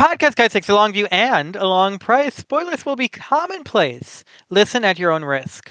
Podcast Guys takes a long view and a long price. Spoilers will be commonplace. Listen at your own risk.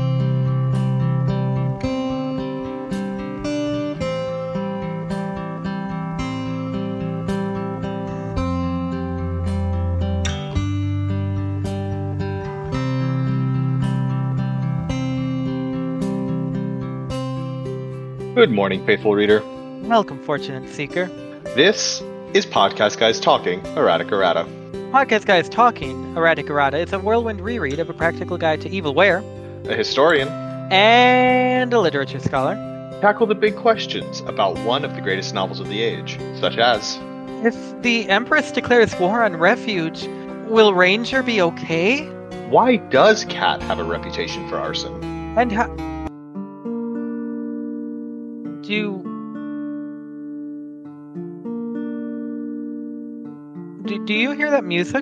Good morning, faithful reader. Welcome, Fortunate Seeker. This is Podcast Guys Talking Erratic Errata. Podcast Guys Talking Erratic Errata is a whirlwind reread of A Practical Guide to Evil, where A historian and a literature scholar tackle the big questions about one of the greatest novels of the age, such as if the Empress declares war on refuge, will Ranger be okay? why does Cat have a reputation for arson? And how do you hear that music?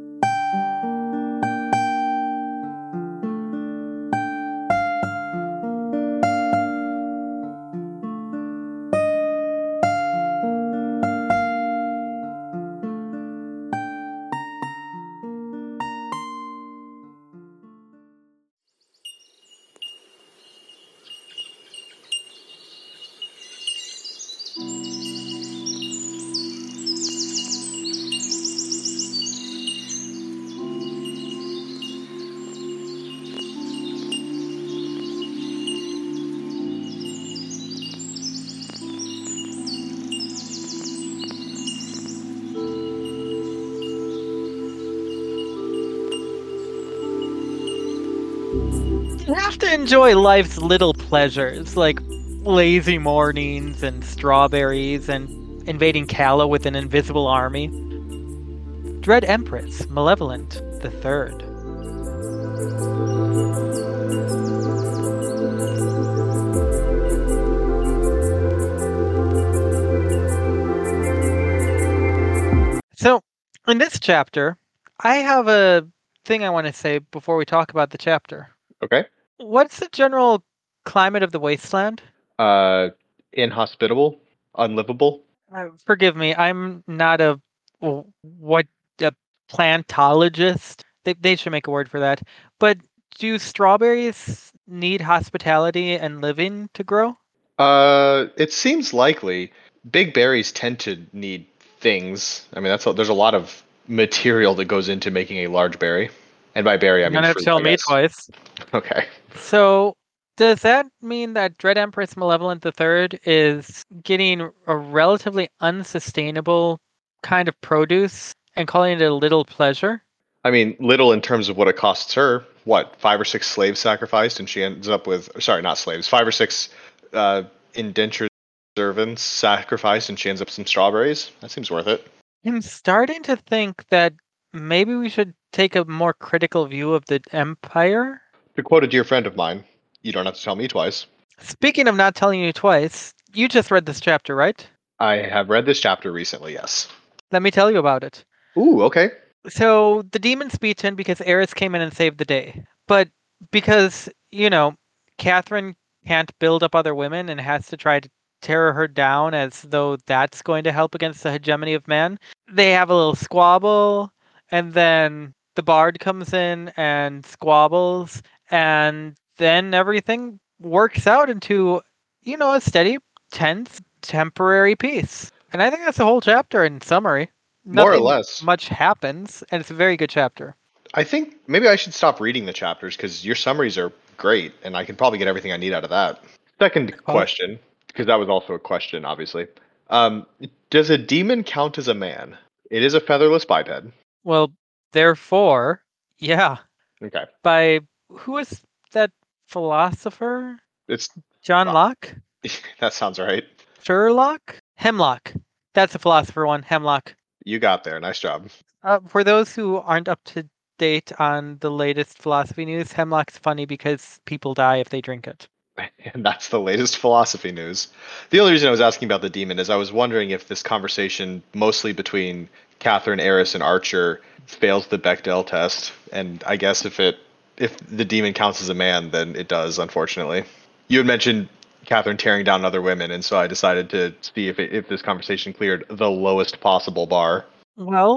You have to enjoy life's little pleasures, like lazy mornings and strawberries and invading Calla with an invisible army. Dread Empress, Malevolent the Third. So, in this chapter, I have a thing I want to say before we talk about the chapter. Okay. What's the general climate of the wasteland? Inhospitable, unlivable. Forgive me, I'm not a plantologist. They should make a word for that. But do strawberries need hospitality and living to grow? It seems likely. Big berries tend to need things. I mean, there's a lot of material that goes into making a large berry. And by berry, I mean You're gonna have to fruit, tell I me guess. twice. Okay. So, does that mean that Dread Empress Malevolent III is getting a relatively unsustainable kind of produce and calling it a little pleasure? I mean, little in terms of what it costs her. What, 5 or 6 slaves sacrificed, and she ends up with, sorry, not slaves, 5 or 6 indentured servants sacrificed, and she ends up with some strawberries? That seems worth it. I'm starting to think that maybe we should take a more critical view of the Empire. To quote a dear friend of mine, you don't have to tell me twice. Speaking of not telling you twice, you just read this chapter, right? I have read this chapter recently, yes. Let me tell you about it. Ooh, okay. So the demon's beaten because Eris came in and saved the day. But because, Catherine can't build up other women and has to try to tear her down as though that's going to help against the hegemony of men, they have a little squabble, and then the bard comes in and squabbles, and then everything works out into, a steady, tense, temporary peace. And I think that's the whole chapter in summary. More or Nothing less. much happens, and it's a very good chapter. I think maybe I should stop reading the chapters because your summaries are great, and I can probably get everything I need out of that. Second question, because that was also a question, obviously. Does a demon count as a man? It is a featherless biped. Well, therefore, yeah. Okay. By who is that philosopher? It's John Locke? that sounds right. Sherlock? Hemlock. That's the philosopher one, Hemlock. You got there. Nice job. For those who aren't up to date on the latest philosophy news, Hemlock's funny because people die if they drink it. And that's the latest philosophy news. The only reason I was asking about the demon is I was wondering if this conversation, mostly between Catherine, Eris, and Archer, fails the Bechdel test. And I guess if the demon counts as a man, then it does, unfortunately. You had mentioned Catherine tearing down other women, and so I decided to see if this conversation cleared the lowest possible bar. Well,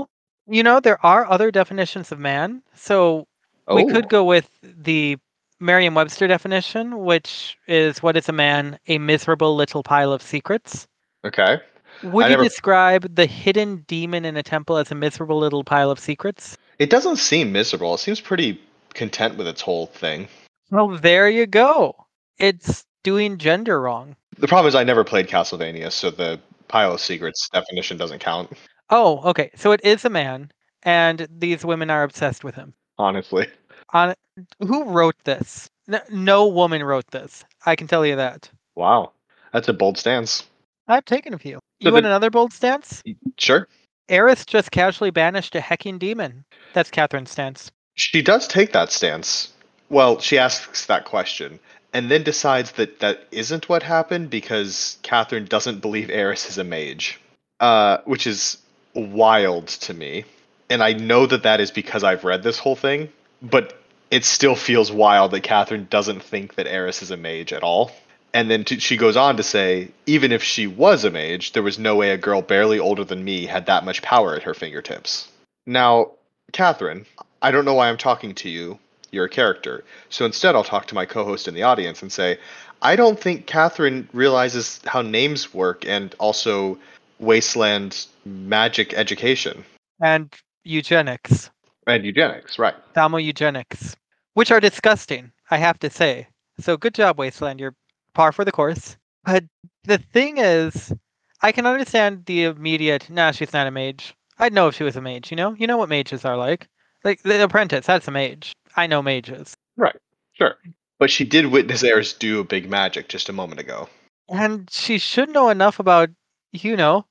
There are other definitions of man. So we could Oh, go with the Merriam-Webster definition, which is what is a man? A miserable little pile of secrets. okay. Would I you never. describe the hidden demon in a temple as a miserable little pile of secrets? It doesn't seem miserable. It seems pretty content with its whole thing. Well, there you go. It's doing gender wrong. The problem is I never played Castlevania, so the pile of secrets definition doesn't count. Oh, okay. So it is a man, and these women are obsessed with him. Honestly. On Who wrote this? No woman wrote this. I can tell you that. Wow. That's a bold stance. I've taken a few. So You want another bold stance? sure. Eris just casually banished a hecking demon. That's Catherine's stance. She does take that stance. Well, she asks that question and then decides that that isn't what happened because Catherine doesn't believe Eris is a mage, which is wild to me. And I know that that is because I've read this whole thing, but it still feels wild that Catherine doesn't think that Eris is a mage at all. And then she goes on to say, even if she was a mage, there was no way a girl barely older than me had that much power at her fingertips. Now, Catherine, I don't know why I'm talking to you. You're a character. So instead, I'll talk to my co host in the audience and say, I don't think Catherine realizes how names work and also wasteland magic education And eugenics. and eugenics, right? Thermo eugenics. Which are disgusting, I have to say. So good job, Wasteland. You're par for the course. But the thing is, I can understand the immediate, nah, she's not a mage. I'd know if she was a mage, you know? You know what mages are like. Like, the apprentice, that's a mage. I know mages. Right. Sure. But she did witness Eris do a big magic just a moment ago. And she should know enough about, you know,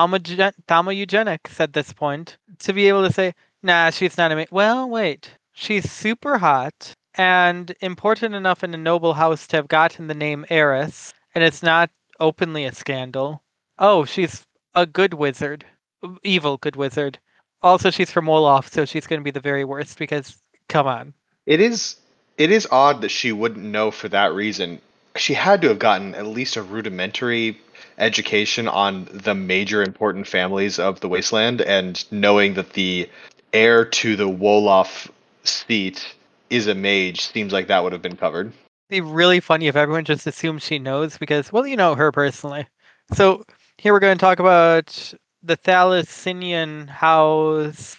eugenics at this point to be able to say, nah, she's not a mage. Well, wait. She's super hot and important enough in a noble house to have gotten the name Eris, and it's not openly a scandal. Oh, she's a good wizard. Evil good wizard. Also, she's from Wolof, so she's going to be the very worst because, come on. It is it is odd that she wouldn't know for that reason. She had to have gotten at least a rudimentary education on the major important families of the wasteland, and knowing that the heir to the Wolof seat is a mage seems like that would have been covered. It'd be really funny if everyone just assumes she knows because, well, you know her personally. So here we're going to talk about the Thalassinian house,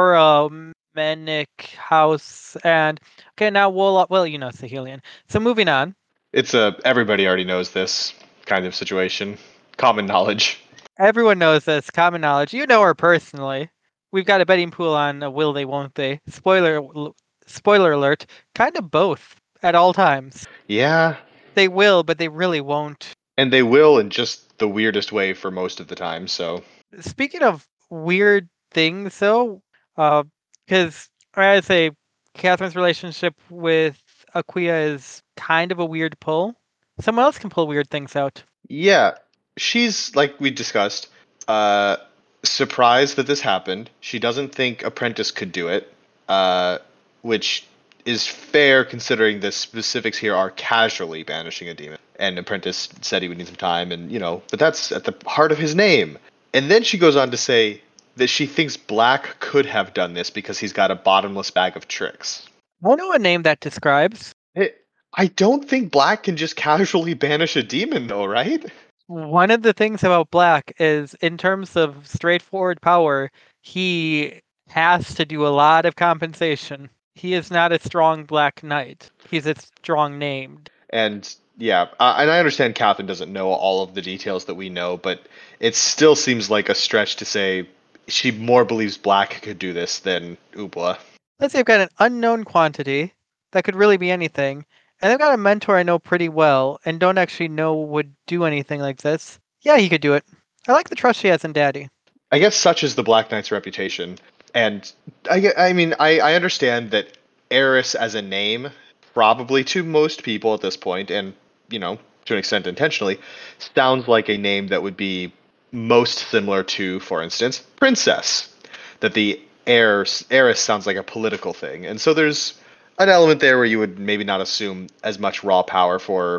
Foramenic house, and okay, now well, you know Sahelian. So moving on. It's a everybody already knows this kind of situation. Common knowledge. Everyone knows this, common knowledge. You know her personally. We've got a betting pool on will they, won't they. Spoiler alert, kind of both at all times. Yeah, They will, but they really won't. and they will in just the weirdest way for most of the time, so Speaking of weird things, though, because I say Catherine's relationship with Aquia is kind of a weird pull. Someone else can pull weird things out. yeah, she's like we discussed, uh, surprised that this happened. She doesn't think Apprentice could do it, uh, which is fair considering the specifics here are casually banishing a demon. And Apprentice said he would need some time, and but that's at the heart of his name. And then she goes on to say that she thinks Black could have done this because he's got a bottomless bag of tricks. I know a name that describes. I don't think Black can just casually banish a demon, though, right? One of the things about Black is, in terms of straightforward power, he has to do a lot of compensation. He is not a strong Black Knight. He's a strong named. And yeah, and I understand Catherine doesn't know all of the details that we know, but it still seems like a stretch to say she more believes Black could do this than Ubla. Let's say I've got an unknown quantity that could really be anything, and I've got a mentor I know pretty well and don't actually know would do anything like this. Yeah, he could do it. I like the trust she has in Daddy. I guess such is the Black Knight's reputation, and I mean, I understand that Eris as a name, probably to most people at this point, and to an extent intentionally, sounds like a name that would be most similar to, for instance, Princess. That the heiress sounds like a political thing, and so there's an element there where you would maybe not assume as much raw power for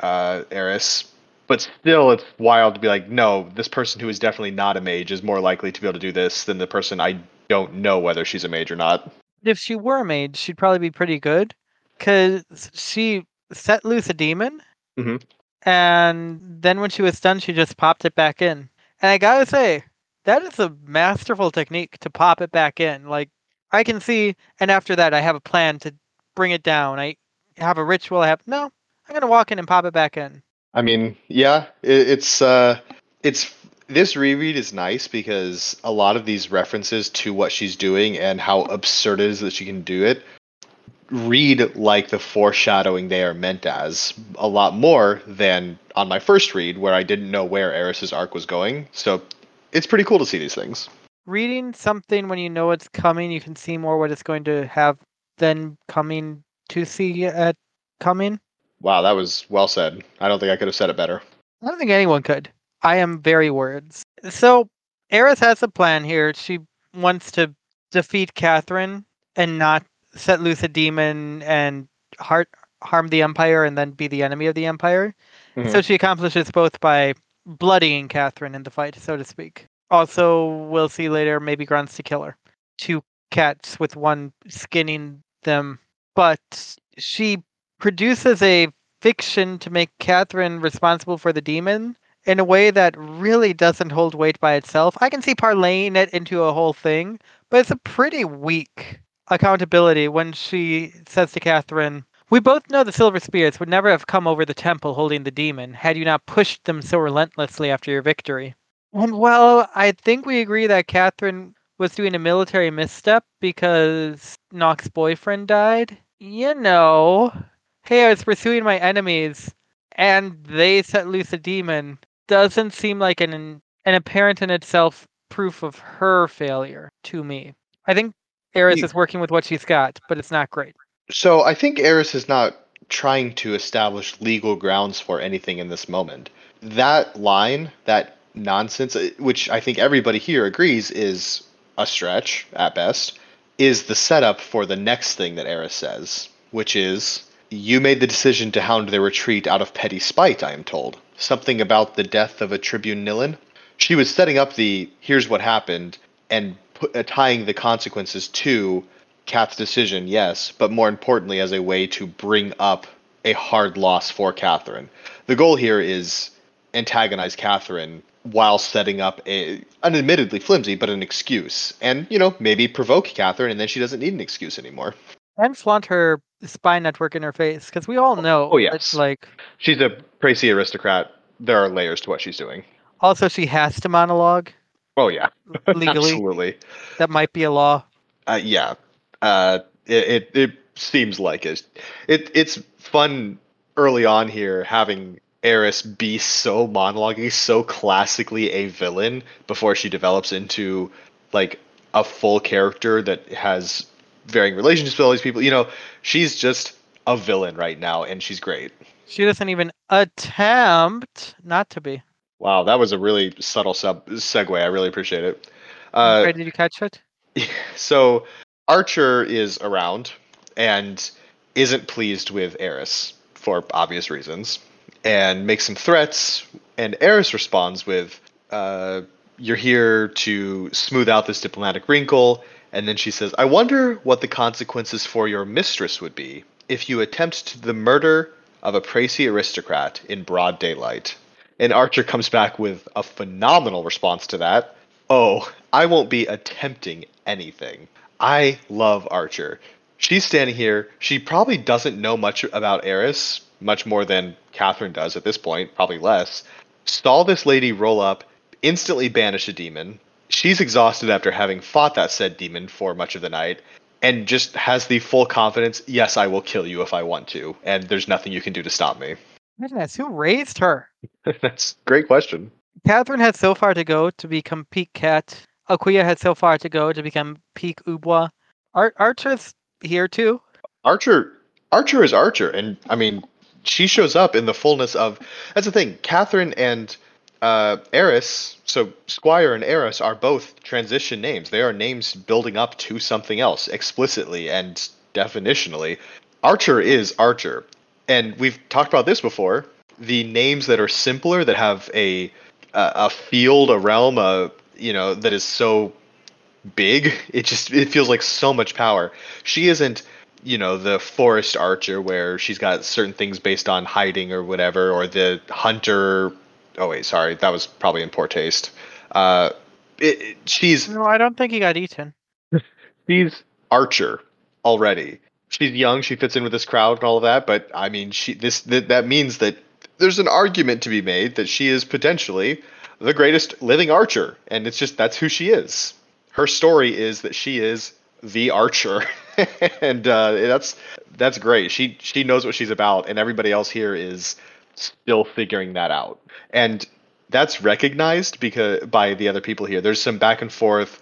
Eris, but still, it's wild to be like, no, this person who is definitely not a mage is more likely to be able to do this than the person I don't know whether she's a mage or not. If she were a mage, she'd probably be pretty good, because she set loose a demon, Hmm. and then when she was stunned, she just popped it back in. And I gotta say, that is a masterful technique to pop it back in. Like, I can see, and after that, I have a plan to bring it down. I have a ritual. No, I'm gonna walk in and pop it back in. I mean, yeah, it's this reread is nice because a lot of these references to what she's doing and how absurd it is that she can do it read like the foreshadowing they are meant as a lot more than on my first read where I didn't know where Eris's arc was going. So it's pretty cool to see these things. Reading something when you know it's coming, you can see more what it's going to have than coming to see it coming. Wow, that was well said. I don't think I could have said it better. I don't think anyone could. I am very words. So Eris has a plan here. She wants to defeat Catherine and not set loose a demon and harm the Empire and then be the enemy of the Empire. Hmm. So she accomplishes both by bloodying Catherine in the fight, so to speak. Also, we'll see later, maybe grunts to kill her. Two cats with one skinning them. But she produces a fiction to make Catherine responsible for the demon in a way that really doesn't hold weight by itself. I can see parlaying it into a whole thing, but it's a pretty weak accountability when she says to Catherine, "We both know the Silver Spears would never have come over the temple holding the demon had you not pushed them so relentlessly after your victory." And well, I think we agree that Catherine was doing a military misstep because Nock's boyfriend died. Hey, I was pursuing my enemies and they set loose a demon. Doesn't seem like an apparent in itself proof of her failure to me. I think Eris is working with what she's got, but it's not great. So I think Eris is not trying to establish legal grounds for anything in this moment. That line, that nonsense, which I think everybody here agrees is a stretch at best, is the setup for the next thing that Eris says, which is, "You made the decision to hound their retreat out of petty spite, I am told. Something about the death of a Tribune Nilin?" She was setting up the "here's what happened" and tying the consequences to Kat's decision, yes, but more importantly, as a way to bring up a hard loss for Catherine. The goal here is antagonize Catherine while setting up an admittedly flimsy, but an excuse. And, maybe provoke Catherine and then she doesn't need an excuse anymore. And flaunt her spy network in her face, because we all know Oh, yes. that, she's a Précy aristocrat. There are layers to what she's doing. also she has to monologue. Oh, yeah. Legally. Absolutely. That might be a law. Yeah. It seems like it. It's fun early on here having Eris be so monologuing, so classically a villain before she develops into like a full character that has varying relationships with all these people. She's just a villain right now, and she's great. She doesn't even attempt not to be. Wow, that was a really subtle segue. I really appreciate it. Did you catch it? So Archer is around and isn't pleased with Eris for obvious reasons and makes some threats. And Eris responds with, "You're here to smooth out this diplomatic wrinkle." And then she says, "I wonder what the consequences for your mistress would be if you attempt the murder of a Précy aristocrat in broad daylight." And Archer comes back with a phenomenal response to that. "Oh, I won't be attempting anything." I love Archer. She's standing here. She probably doesn't know much about Eris, much more than Catherine does at this point, probably less. Saw this lady roll up, instantly banish a demon. She's exhausted after having fought that said demon for much of the night, and just has the full confidence, "Yes, I will kill you if I want to, and there's nothing you can do to stop me." Goodness, who raised her? That's a great question. Catherine had so far to go to become peak cat. Aquia had so far to go to become peak Ubwa. Archer's here too. Archer is Archer, and I mean, she shows up in the fullness of. That's the thing. Catherine and Eris, so Squire and Eris, are both transition names. They are names building up to something else explicitly and definitionally. Archer is Archer, and we've talked about this before. The names that are simpler, that have a field, a realm, that is so big. It feels like so much power. She isn't, the forest archer where she's got certain things based on hiding or whatever, or the hunter. Oh wait, sorry, that was probably in poor taste. Uh, she's No, I don't think he got eaten. she's archer already. She's young. She fits in with this crowd and all of that. But I mean, that means that there's an argument to be made that she is potentially the greatest living archer, and it's just that's who she is. Her story is that she is the archer, and that's great. She knows what she's about, and everybody else here is still figuring that out, and that's recognized because by the other people here. There's some back and forth.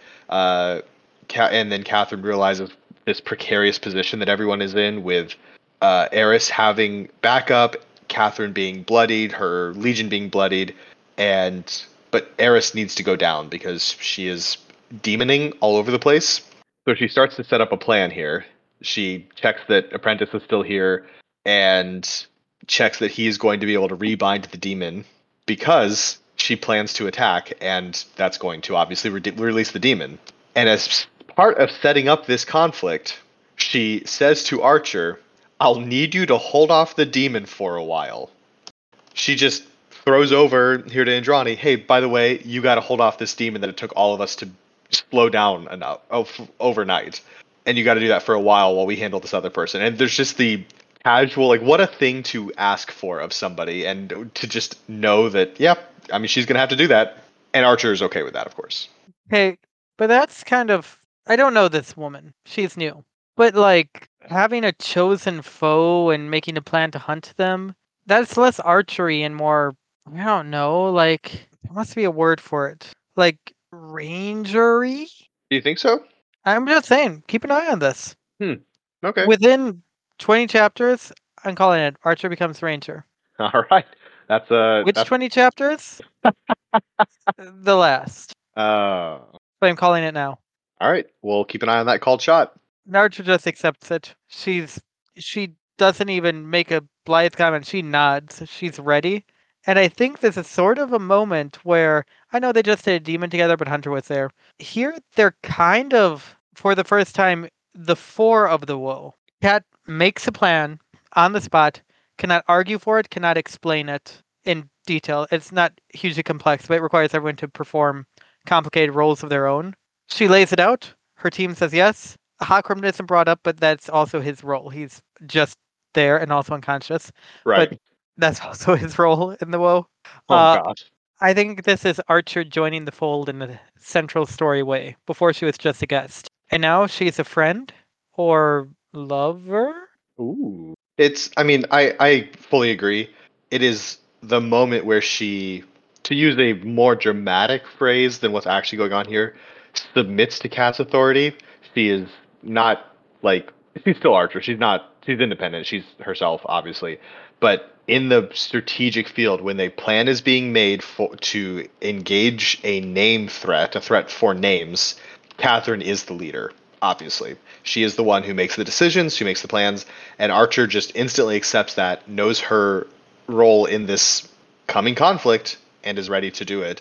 And then Catherine realizes this precarious position that everyone is in, with Eris having backup, Catherine being bloodied, her legion being bloodied, but Eris needs to go down because she is demoning all over the place. So she starts to set up a plan here. She checks that Apprentice is still here and checks that he's going to be able to rebind the demon because she plans to attack, and that's going to obviously release the demon. And as part of setting up this conflict, she says to Archer, "I'll need you to hold off the demon for a while." She just throws over here to Andrani, "Hey, by the way, you got to hold off this demon that it took all of us to slow down enough overnight, and you got to do that for a while we handle this other person." And there's just the casual, like, what a thing to ask for of somebody, and to just know that, yeah, I mean, she's gonna have to do that, and Archer is okay with that, of course. Hey, but that's kind of, I don't know this woman. She's new. But like having a chosen foe and making a plan to hunt them, that's less archery and more, I don't know, like there must be a word for it. Like rangery? Do you think so? I'm just saying, keep an eye on this. Okay. Within 20 chapters, I'm calling it Archer becomes Ranger. All right. Which 20 chapters? The last. But I'm calling it now. All right. We'll keep an eye on that called shot. Naruto just accepts it. She doesn't even make a blithe comment. She nods. She's ready. And I think this is sort of a moment where I know they just did a demon together, but Hunter was there. Here they're kind of, for the first time, the four of the woe. Cat makes a plan on the spot, cannot argue for it, cannot explain it in detail. It's not hugely complex, but it requires everyone to perform complicated roles of their own. She lays it out. Her team says yes. Hakram isn't brought up, but that's also his role. He's just there and also unconscious. Right. But that's also his role in the woe. Oh gosh. I think this is Archer joining the fold in the central story way. Before she was just a guest. And now she's a friend or lover? Ooh. I fully agree. It is the moment where she, to use a more dramatic phrase than what's actually going on here, submits to Cat's authority. She is not like, she's still Archer. She's independent. She's herself, obviously. But in the strategic field, when a plan is being made to engage a a threat for names, Catherine is the leader, obviously. She is the one who makes the decisions, she makes the plans, and Archer just instantly accepts that, knows her role in this coming conflict, and is ready to do it.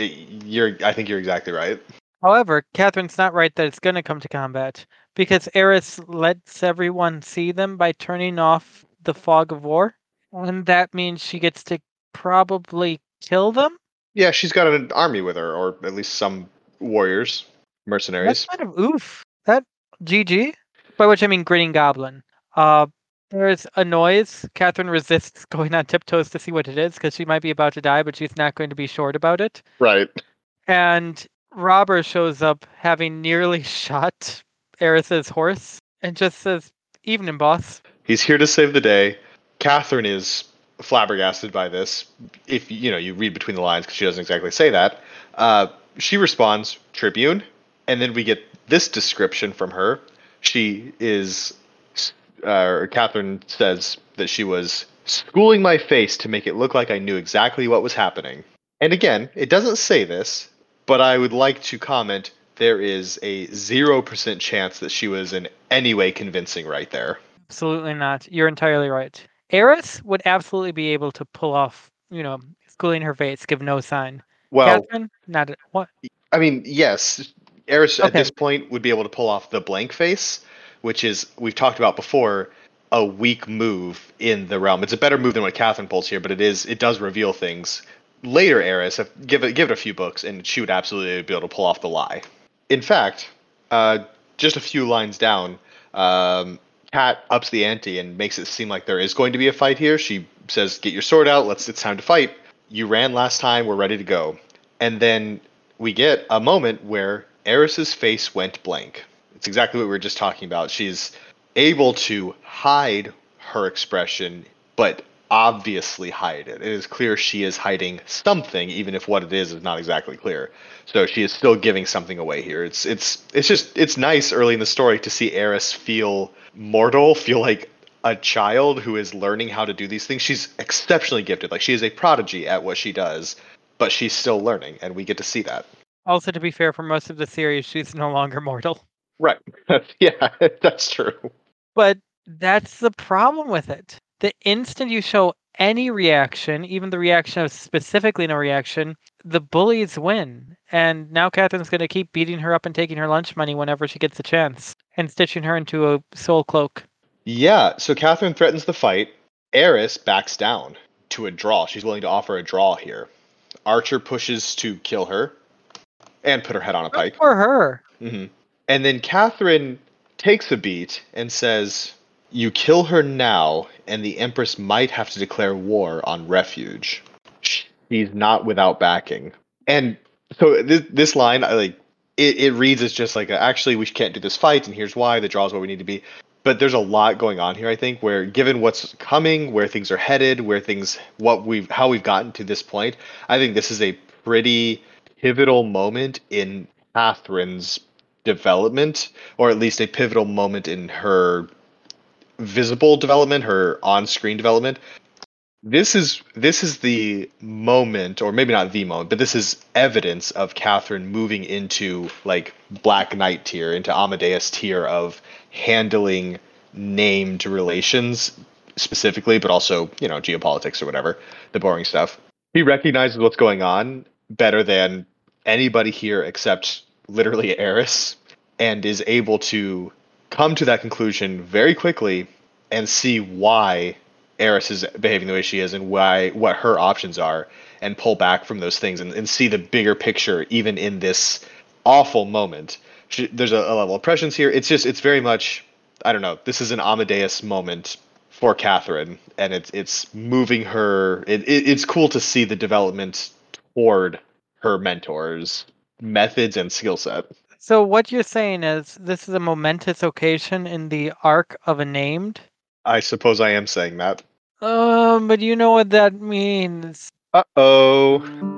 I think you're exactly right. However, Catherine's not right that it's going to come to combat, because Eris lets everyone see them by turning off the fog of war, and that means she gets to probably kill them? Yeah, she's got an army with her, or at least some warriors, mercenaries. That's kind of oof. That GG? By which I mean grinning goblin. There's a noise. Catherine resists going on tiptoes to see what it is, because she might be about to die, but she's not going to be short about it. Right. And Robber shows up having nearly shot Eris's horse and just says, "Evening, boss." He's here to save the day. Catherine is flabbergasted by this. If you read between the lines, because she doesn't exactly say that. She responds, "Tribune," and then we get this description from her. Catherine says that she was schooling my face to make it look like I knew exactly what was happening. And again, it doesn't say this, but I would like to comment, there is a 0% chance that she was in any way convincing right there. Absolutely not. You're entirely right. Eris would absolutely be able to pull off, schooling her face, give no sign. Well, Catherine, not what? I mean, yes, Eris at Okay. this point would be able to pull off the blank face, which is, we've talked about before, a weak move in the realm. It's a better move than what Catherine pulls here, but it does reveal things. Later Eris, give it a few books, and she would absolutely be able to pull off the lie. In fact, just a few lines down, Kat ups the ante and makes it seem like there is going to be a fight here. She says, "Get your sword out. It's time to fight. You ran last time. We're ready to go." And then we get a moment where Eris's face went blank. It's exactly what we were just talking about. She's able to hide her expression, but obviously hide it. It is clear she is hiding something, even if what it is not exactly clear. So she is still giving something away here. It's nice early in the story to see Eris feel mortal, feel like a child who is learning how to do these things. She's exceptionally gifted. Like, she is a prodigy at what she does, but she's still learning, and we get to see that. Also, to be fair, for most of the series, she's no longer mortal. Right. Yeah, that's true. But that's the problem with it. The instant you show any reaction, even the reaction of specifically no reaction, the bullies win. And now Catherine's going to keep beating her up and taking her lunch money whenever she gets a chance, and stitching her into a soul cloak. Yeah, so Catherine threatens the fight. Eris backs down to a draw. She's willing to offer a draw here. Archer pushes to kill her and put her head on a Good pike. for her. Mm-hmm. And then Catherine takes a beat and says, "You kill her now, and the Empress might have to declare war on Refuge." She's not without backing. And so this line, it reads as just like, actually, we can't do this fight, and here's why. The draw is what we need to be. But there's a lot going on here, I think, where given what's coming, where things are headed, how we've gotten to this point, I think this is a pretty pivotal moment in Catherine's development, or at least a pivotal moment in her visible development, her on-screen development. This is the moment, or maybe not the moment, but this is evidence of Catherine moving into like Black Knight tier, into Amadeus tier of handling named relations specifically, but also, geopolitics or whatever, the boring stuff. He recognizes what's going on better than anybody here except literally Eris, and is able to come to that conclusion very quickly and see why Eris is behaving the way she is and what her options are, and pull back from those things and see the bigger picture even in this awful moment. There's a level of prescience here. It's very much, I don't know, this is an Amadeus moment for Catherine, and it's moving her. It's cool to see the development toward her mentor's methods and skill set. So what you're saying is this is a momentous occasion in the arc of a named? I suppose I am saying that. But you know what that means. Uh-oh.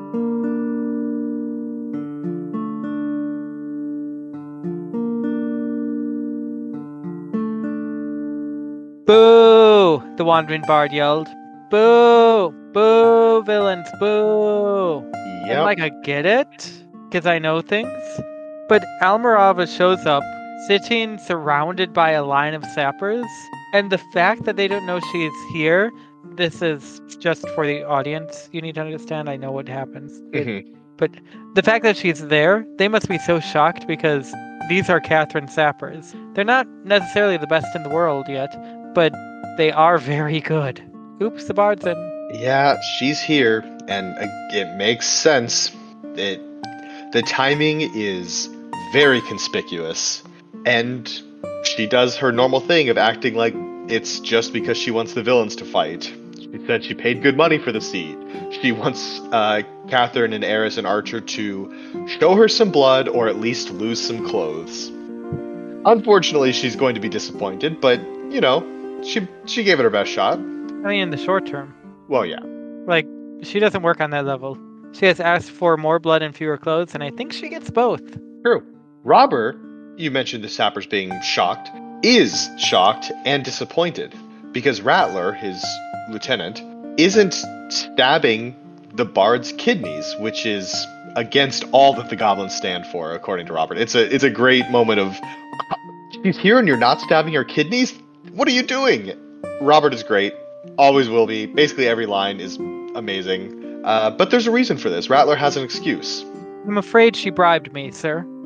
Boo! The Wandering Bard yelled. Boo! Boo, villains, boo! Yep. And I get it, because I know things. But Almirava shows up, sitting surrounded by a line of sappers, and the fact that they don't know she's here, this is just for the audience. You need to understand, I know what happens. But the fact that she's there, they must be so shocked because these are Catherine sappers. They're not necessarily the best in the world yet, but they are very good. Oops, the bard's in. Yeah, she's here, and it makes sense. The timing is very conspicuous, and she does her normal thing of acting like it's just because she wants the villains to fight. She said she paid good money for the seat. She wants Catherine and Eris and Archer to show her some blood, or at least lose some clothes. Unfortunately, she's going to be disappointed, but, she gave it her best shot. I mean, in the short term. Well, yeah. Like, she doesn't work on that level. She has asked for more blood and fewer clothes, and I think she gets both. True. Robert, you mentioned the sappers being shocked, is shocked and disappointed, because Rattler, his lieutenant, isn't stabbing the bard's kidneys, which is against all that the goblins stand for, according to Robert. It's a great moment of, she's here and you're not stabbing her kidneys? What are you doing? Robert is great. Always will be. Basically every line is amazing. But there's a reason for this. Rattler has an excuse. I'm afraid she bribed me, sir.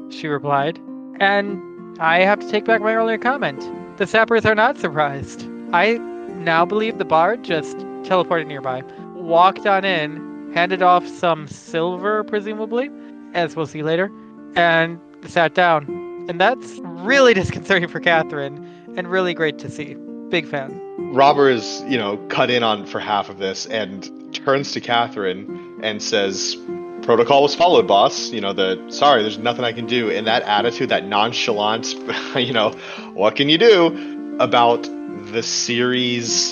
she replied. And I have to take back my earlier comment. The sappers are not surprised. I now believe the bard just teleported nearby, walked on in, handed off some silver, presumably, as we'll see later, and sat down. And that's really disconcerting for Catherine, and really great to see. Big fan. Robert is, cut in on for half of this and turns to Catherine and says, "Protocol was followed, boss. Sorry, there's nothing I can do." And that attitude, that nonchalant, what can you do about the series,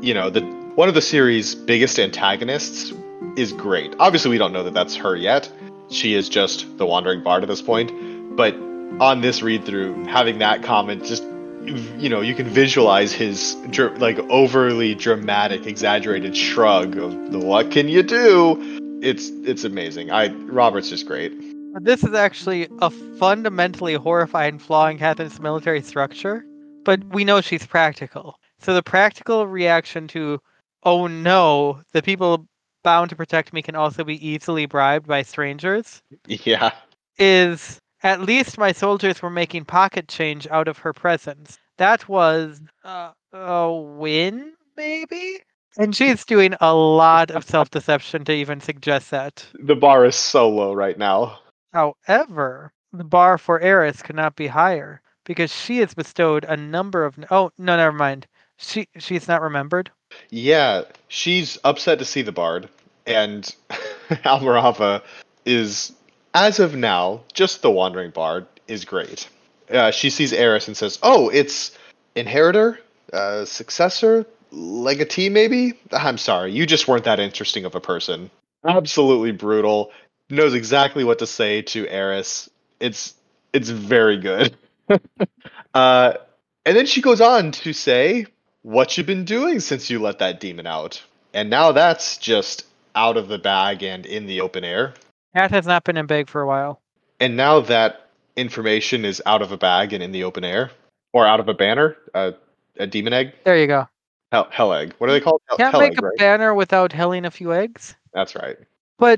one of the series' biggest antagonists is great. Obviously, we don't know that that's her yet. She is just the Wandering Bard at this point. But on this read-through, having that comment, just, you can visualize his, overly dramatic, exaggerated shrug of the "what can you do?" It's amazing. Robert's just great. This is actually a fundamentally horrifying flaw in Catherine's military structure, but we know she's practical. So the practical reaction to, oh no, the people bound to protect me can also be easily bribed by strangers, Yeah. is at least my soldiers were making pocket change out of her presence. That was a win, maybe? And she's doing a lot of self-deception to even suggest that. The bar is so low right now. However, the bar for Eris could not be higher, because she has bestowed a number of... Oh, no, never mind. She's not remembered? Yeah, she's upset to see the bard, and Almirava is, as of now, just the Wandering Bard, is great. She sees Eris and says, "Oh, it's inheritor? Successor? Legatee, maybe? I'm sorry, you just weren't that interesting of a person." Absolutely brutal. Knows exactly what to say to Eris. It's very good. And then she goes on to say, "What you been doing since you let that demon out?" And now that's just out of the bag and in the open air. Cat has not been in bag for a while. And now that information is out of a bag and in the open air, or out of a banner, a demon egg. There you go. Hell egg. What are they called? Can't hell make egg, a right? banner without helling a few eggs. That's right. But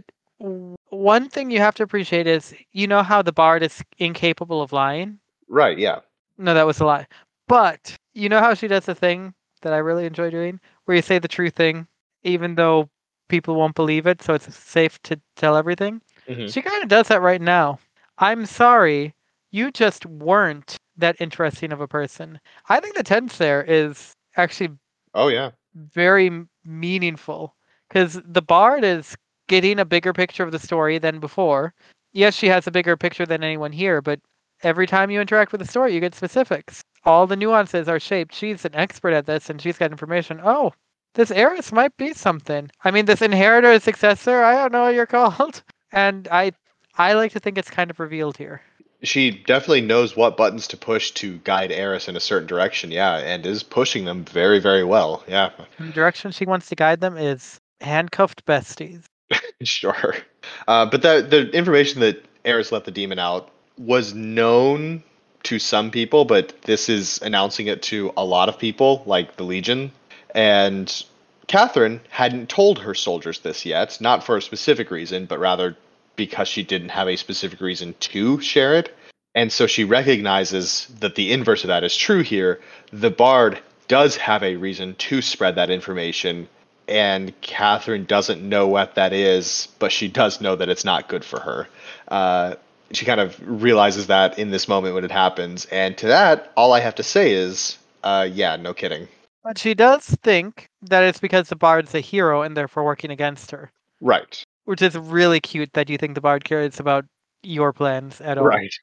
one thing you have to appreciate is, you know how the bard is incapable of lying? Right, yeah. No, that was a lie. But you know how she does the thing that I really enjoy doing, where you say the true thing, even though people won't believe it, so it's safe to tell everything? Mm-hmm. She kind of does that right now. I'm sorry, you just weren't that interesting of a person. I think the tense there is actually Oh, yeah. very meaningful, because the bard is getting a bigger picture of the story than before. Yes, she has a bigger picture than anyone here, but every time you interact with the story, you get specifics. All the nuances are shaped. She's an expert at this, and she's got information. Oh, this Eris might be something. I mean, this inheritor, successor, I don't know what you're called. And I like to think it's kind of revealed here. She definitely knows what buttons to push to guide Eris in a certain direction, yeah, and is pushing them very, very well, yeah. And the direction she wants to guide them is handcuffed besties. Sure. But the information that Eris let the demon out was known to some people, but this is announcing it to a lot of people, like the Legion. And Catherine hadn't told her soldiers this yet, not for a specific reason, but rather because she didn't have a specific reason to share it. And so she recognizes that the inverse of that is true here. The bard does have a reason to spread that information, and Catherine doesn't know what that is, but she does know that it's not good for her. She kind of realizes that in this moment when it happens, and to that, all I have to say is, yeah, no kidding. But she does think that it's because the bard's a hero and therefore working against her. Right. Which is really cute that you think the bard cares about your plans at all. Right.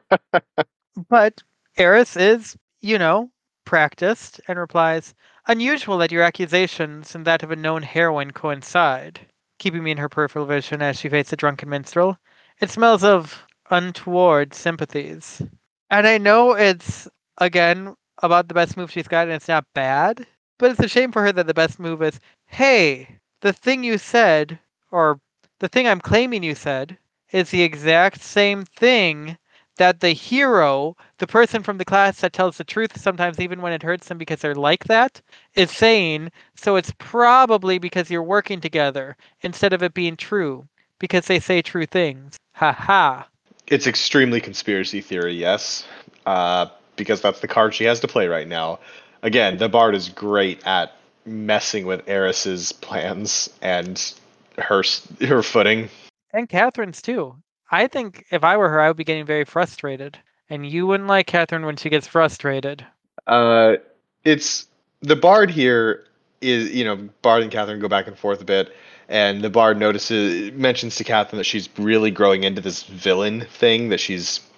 But Eris is, practiced and replies, "Unusual that your accusations and that of a known heroine coincide," keeping me in her peripheral vision as she faces a drunken minstrel. "It smells of untoward sympathies." And I know it's, again, about the best move she's got, and it's not bad, but it's a shame for her that the best move is, hey, the thing you said, or the thing I'm claiming you said, is the exact same thing that the hero, the person from the class that tells the truth sometimes even when it hurts them because they're like that, is saying, so it's probably because you're working together instead of it being true, because they say true things. Ha ha. It's extremely conspiracy theory, yes, because that's the card she has to play right now. Again, the Bard is great at messing with Eris's plans and her footing. And Catherine's too. I think if I were her, I would be getting very frustrated. And you wouldn't like Catherine when she gets frustrated. Uh, it's the Bard here is Bard and Catherine go back and forth a bit, and the Bard mentions to Catherine that she's really growing into this villain thing that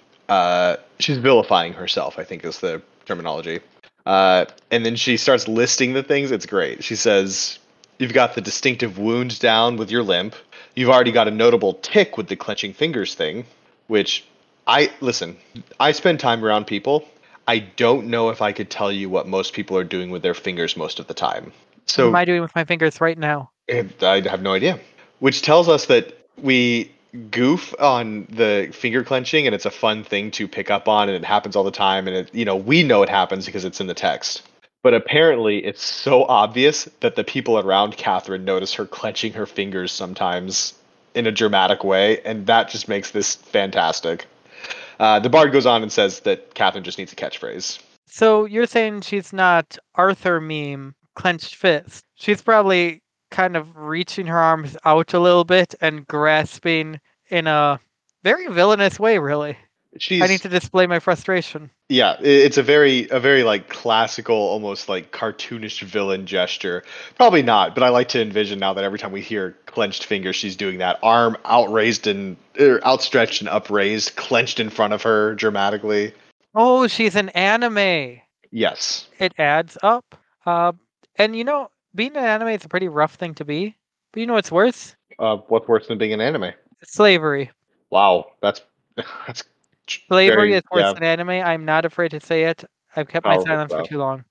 she's vilifying herself, I think is the terminology. And then she starts listing the things. It's great. She says, "You've got the distinctive wound down with your limp. You've already got a notable tick with the clenching fingers thing," which listen. I spend time around people. I don't know if I could tell you what most people are doing with their fingers most of the time. What am So I doing with my fingers right now? I have no idea. Which tells us that we goof on the finger clenching and it's a fun thing to pick up on and it happens all the time and we know it happens because it's in the text. But apparently it's so obvious that the people around Catherine notice her clenching her fingers sometimes in a dramatic way, and that just makes this fantastic. The Bard goes on and says that Catherine just needs a catchphrase. So you're saying she's not Arthur meme, clenched fist. She's probably kind of reaching her arms out a little bit and grasping in a very villainous way, really. I need She's to display my frustration. Yeah, it's a very like classical, almost like cartoonish villain gesture. Probably not, but I like to envision now that every time we hear clenched fingers, she's doing that arm outraised and outstretched and upraised, clenched in front of her dramatically. Oh, she's an anime. Yes. It adds up. Uh, and being an anime is a pretty rough thing to be. But you know what's worse? What's worse than being an anime? Slavery. Wow, that's Slavery very is worse than anime. I'm not afraid to say it. I've kept my powerful silence for stuff. too long.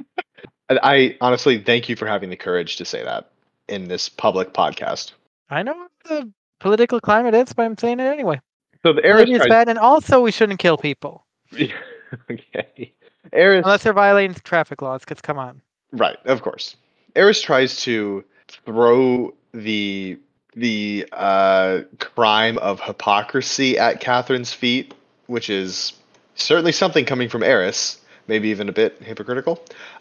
I honestly thank you for having the courage to say that in this public podcast. I know what the political climate is, but I'm saying it anyway. So the Eris Slavery is tries. bad, and also we shouldn't kill people. Okay. Eris. Unless they're violating traffic laws, because come on. Right, of course. Eris tries to throw the crime of hypocrisy at Catherine's feet, which is certainly something coming from Eris, maybe even a bit hypocritical.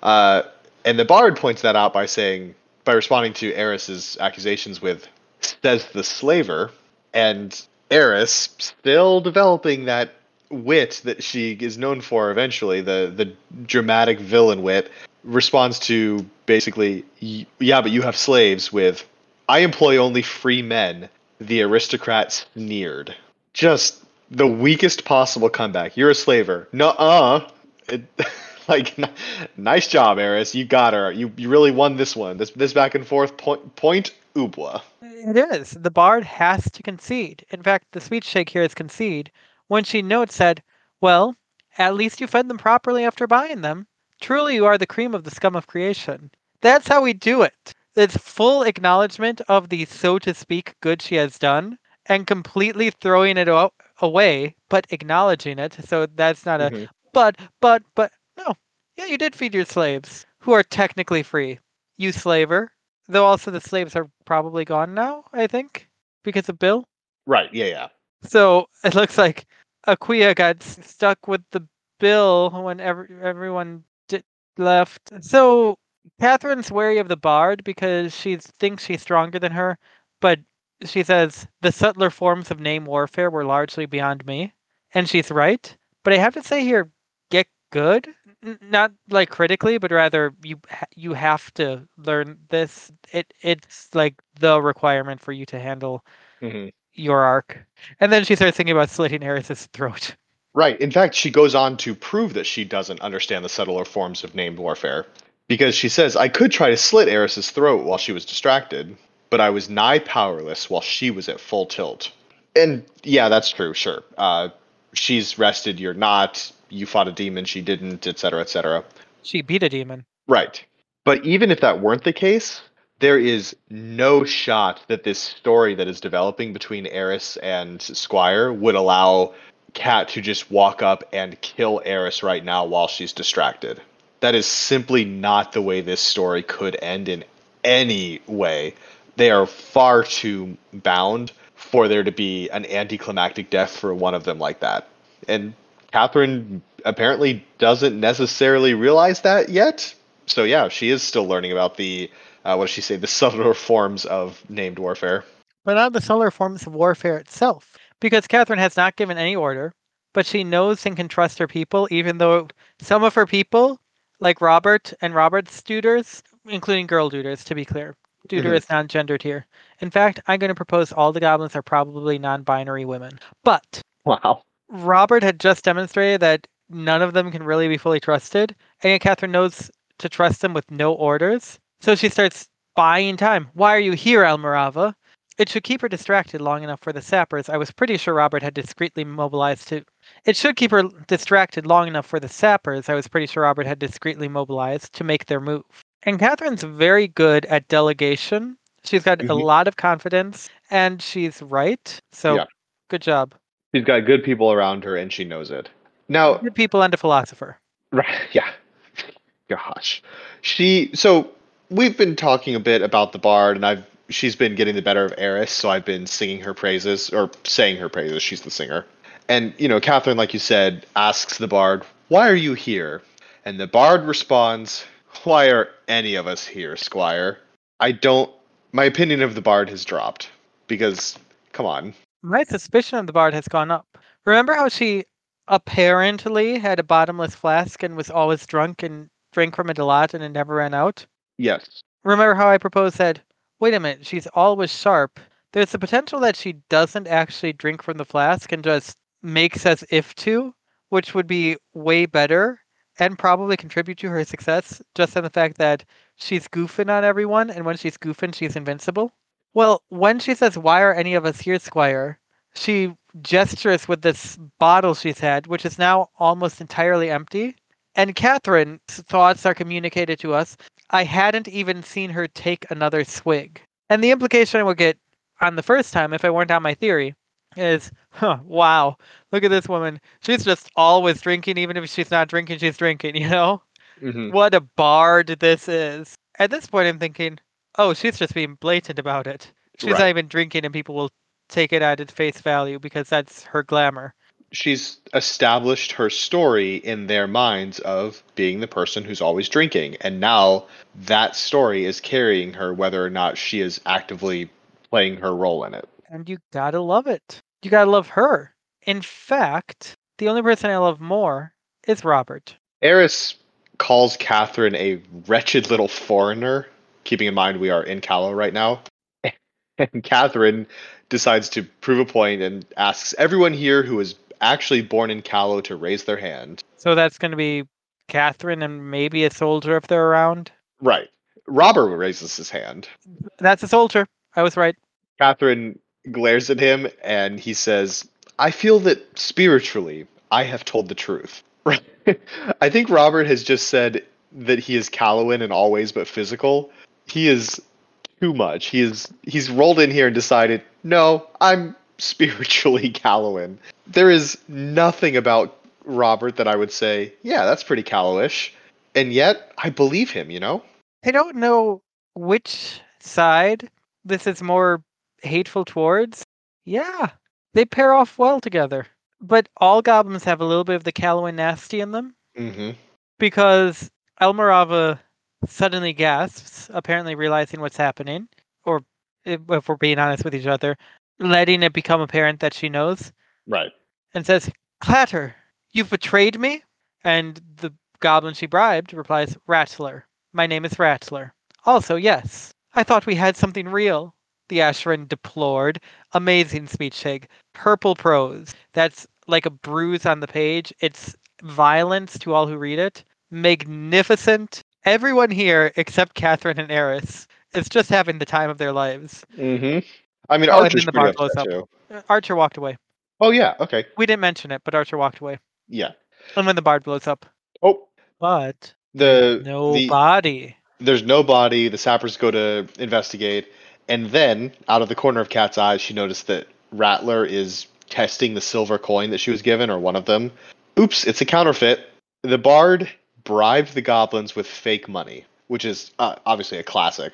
And the Bard points that out by responding to Eris's accusations with "says the slaver," and Eris, still developing that wit that she is known for eventually, the dramatic villain wit, responds to basically, "Yeah, but you have slaves," with, "I employ only free men." The aristocrat sneered. Just the weakest possible comeback. You're a slaver. Nuh-uh. It, like, nice job, Eris. You got her. You really won this one. This back and forth point oobla. It is. The Bard has to concede. In fact, the speech shake here is concede. When she notes said, well, at least you fed them properly after buying them. Truly you are the cream of the scum of creation. That's how we do it. It's full acknowledgement of the, so to speak, good she has done, and completely throwing it away, but acknowledging it. So that's not a, but, no. Yeah, you did feed your slaves, who are technically free. You slaver. Though also the slaves are probably gone now, I think, because of Bill. Right, yeah. So it looks like Aquia got stuck with the bill when everyone left. So Catherine's wary of the Bard because she thinks she's stronger than her, but she says the subtler forms of name warfare were largely beyond me, and she's right. But I have to say here, get good. Not like critically, but rather you have to learn this. It's like the requirement for you to handle your arc. And then she starts thinking about slitting Eris's throat. Right. In fact, she goes on to prove that she doesn't understand the subtler forms of named warfare. Because she says, "I could try to slit Eris's throat while she was distracted, but I was nigh powerless while she was at full tilt." And yeah, that's true, sure. She's rested, you're not. You fought a demon, she didn't, etc., etc. She beat a demon. Right. But even if that weren't the case, there is no shot that this story that is developing between Eris and Squire would allow Cat to just walk up and kill Eris right now while she's distracted. That is simply not the way this story could end in any way. They are far too bound, for there to be an anticlimactic death for one of them like that. And Catherine apparently doesn't necessarily realize that yet. So yeah, she is still learning about the what does she say? The subtler forms of named warfare. But not the subtler forms of warfare itself. Because Catherine has not given any order, but she knows and can trust her people, even though some of her people, like Robert and Robert's tutors, including girl tutors, to be clear. Tutor Hmm. is non-gendered here. In fact, I'm going to propose all the goblins are probably non-binary women. But Wow. Robert had just demonstrated that none of them can really be fully trusted, and yet Catherine knows to trust them with no orders. So she starts buying time. Why are you here, Almirava? It should keep her distracted long enough for the sappers. I was pretty sure Robert had discreetly mobilized to. It should keep her distracted long enough for the sappers. I was pretty sure Robert had discreetly mobilized to make their move. And Catherine's very good at delegation. She's got a Hmm. lot of confidence, and she's right. So, Yeah, good job. she's got good people around her, and she knows it. Now, Good people and a philosopher. right? Yeah. Gosh, so we've been talking a bit about the bard, and I've she's been getting the better of Eris, so I've been singing her praises or saying her praises. She's the singer, and Catherine, like you said, asks the bard, "Why are you here?" And the bard responds, "Why are any of us here, Squire?" I don't. My opinion of the bard has dropped because, come on, My suspicion of the bard has gone up. Remember how she apparently had a bottomless flask and was always drunk and drank from it a lot and it never ran out? yes, Remember how I proposed that, wait a minute, she's always sharp. There's the potential that she doesn't actually drink from the flask and just makes as if to, which would be way better and probably contribute to her success just on the fact that she's goofing on everyone, and when she's goofing, she's invincible. Well, when she says, why are any of us here, Squire? She gestures with this bottle she's had, which is now almost entirely empty. And Catherine's thoughts are communicated to us. I hadn't even seen her take another swig. And the implication I would get on the first time, if I weren't on my theory, is, huh, wow, look at this woman. She's just always drinking, even if she's not drinking, she's drinking, you know? hmm, What a bard this is. At this point, I'm thinking, oh, she's just being blatant about it. She's not right. even drinking, and people will take it at its face value because that's her glamour. She's established her story in their minds of being the person who's always drinking. And now that story is carrying her whether or not she is actively playing her role in it. And you gotta love it. You gotta love her. In fact, the only person I love more is Robert. Eris calls Catherine a wretched little foreigner, keeping in mind we are in Callow right now. And Catherine decides to prove a point and asks everyone here who is actually born in Callow to raise their hand. So that's gonna be Catherine and maybe a soldier if they're around. Right. Robert raises his hand. That's a soldier. I was right. Catherine glares at him and he says, I feel that spiritually I have told the truth. Right. I think Robert has just said that he is Callowan in all ways but physical. He is too much. He's rolled in here and decided, no, I'm spiritually Callowan. There is nothing about Robert that I would say, yeah, that's pretty Callowish. And yet I believe him. I don't know which side this is more hateful towards. Yeah, they pair off well together. But all goblins have a little bit of the Callowan nasty in them Mm-hmm. because Elmarava suddenly gasps, apparently realizing what's happening, or if we're being honest with each other, letting it become apparent that she knows, Right. and says, Clatter, you've betrayed me? And the goblin she bribed replies, Rattler. My name is Rattler. Also, yes, I thought we had something real. The Ashran deplored. Amazing speech tag. Purple prose. That's like a bruise on the page. It's violence to all who read it. Magnificent. Everyone here, except Catherine and Eris, is just having the time of their lives. Mm-hmm. I mean, Oh, and then Archer's the pretty bar blows upset up. too. Archer walked away. Oh yeah, okay. We didn't mention it, but Archer walked away. Yeah. And when the bard blows up. Oh, But there's the no the body. there's no body. The sappers go to investigate, and then out of the corner of Cat's eye, she noticed that Rattler is testing the silver coin that she was given, or one of them. Oops, it's a counterfeit. The bard bribed the goblins with fake money, which is obviously a classic.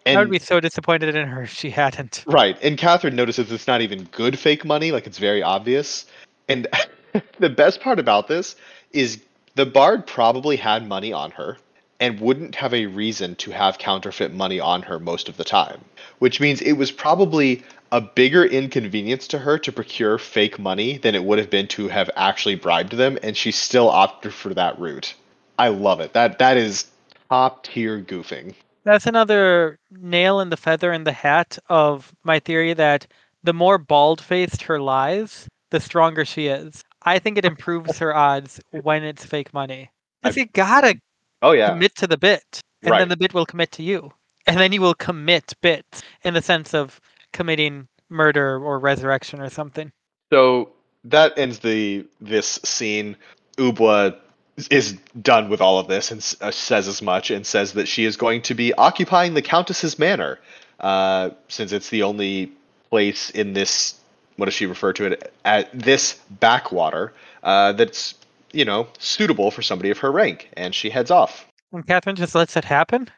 I would And be so disappointed in her if she hadn't. right, and Catherine notices it's not even good fake money, like it's very obvious. And the best part about this is the Bard probably had money on her and wouldn't have a reason to have counterfeit money on her most of the time, which means it was probably a bigger inconvenience to her to procure fake money than it would have been to have actually bribed them, and she still opted for that route. I love it. That is top tier goofing. That's another nail in the feather in the hat of my theory that the more bald-faced her lies, the stronger she is. I think it improves her odds when it's fake money. Because you gotta Oh yeah, commit to the bit, and right. then the bit will commit to you. And then you will commit bits in the sense of committing murder or resurrection or something. So that ends this scene. Ubwa is done with all of this and says as much, and says that she is going to be occupying the Countess's manor, since it's the only place in this, what does she refer to it, at this backwater, that's, suitable for somebody of her rank, and she heads off. And Catherine just lets it happen?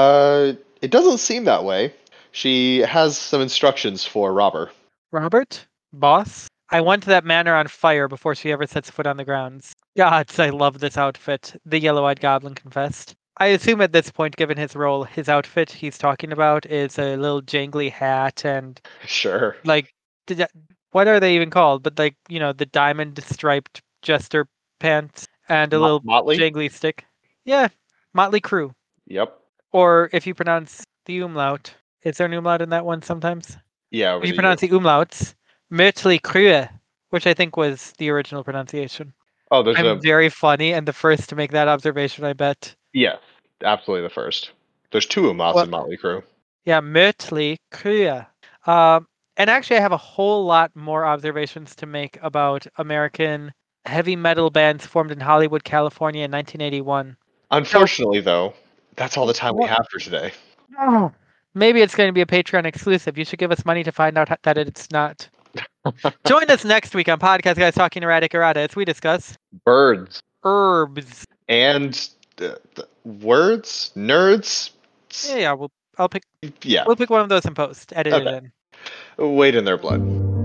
It doesn't seem that way. She has some instructions for Robber. Robert? Boss? I want that manor on fire before she ever sets foot on the grounds. Gods, I love this outfit, the yellow-eyed goblin confessed. I assume at this point, given his role, his outfit he's talking about is a little jangly hat and, Sure. like, what are they even called? But, like, the diamond-striped jester pants and a little Motley? jangly stick. Yeah, Motley Crue. Yep. Or if you pronounce the umlaut. Is there an umlaut in that one sometimes? Yeah. If you pronounce the umlauts, Mötley Crüe, which I think was the original pronunciation. Oh, there's I'm very funny and the first to make that observation, I bet. Yeah, absolutely the first. There's two umlauts in Motley Crue. Yeah, Mötley Crüe. And actually, I have a whole lot more observations to make about American heavy metal bands formed in Hollywood, California in 1981. Unfortunately, though, that's all the time we have for today. Oh, maybe it's going to be a Patreon exclusive. You should give us money to find out that it's not. Join us next week on Podcast Guys Talking Erratic Errata as we discuss birds, herbs, and words, nerds. Yeah, I'll pick. Yeah, we'll pick one of those in post. Edit it in. Wade in their blood.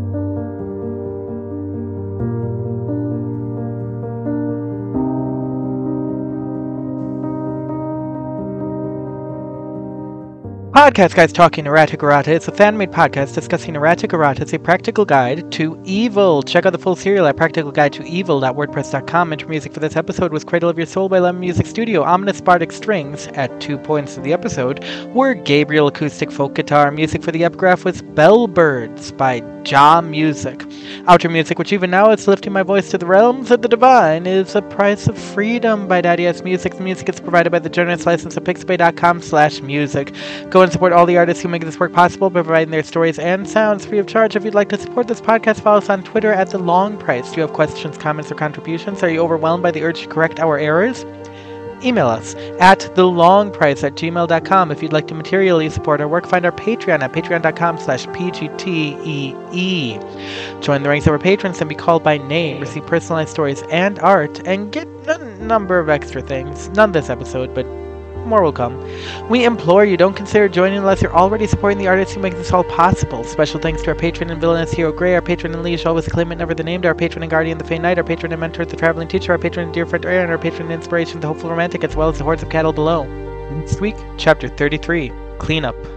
Podcast Guys Talking Erratic Errata is a fan-made podcast discussing erratic errata as a practical guide to evil. Check out the full serial at practicalguidetoevil.wordpress.com. Intro music for this episode was Cradle of Your Soul by Lemon Music Studio. Ominous Bardic Strings at 2 points of the episode were Gabriel Acoustic Folk Guitar. Music for the epigraph was Bellbirds by Ja Music. Outro music, which even now is lifting my voice to the realms of the divine, is The Price of Freedom by Daddy S Music. The music is provided by the generous license of pixabay.com/music. Go and support all the artists who make this work possible by providing their stories and sounds free of charge. If you'd like to support this podcast, follow us on Twitter at The Long Price. Do you have questions, comments, or contributions? Are you overwhelmed by the urge to correct our errors? Email us at thelongprice@gmail.com. If you'd like to materially support our work, find our Patreon at patreon.com/pgtee. Join the ranks of our patrons and be called by name, receive personalized stories and art, and get a number of extra things. None this episode, but more will come. We implore you, don't consider joining unless you're already supporting the artists who make this all possible. Special thanks to our patron and villainous hero Grey, our patron and liege always acclaimant never the named, our patron and guardian the Fey Knight, our patron and mentor the traveling teacher, our patron and dear friend Aaron, our patron and inspiration the hopeful romantic, as well as the hordes of cattle below. Next week, chapter 33, Cleanup.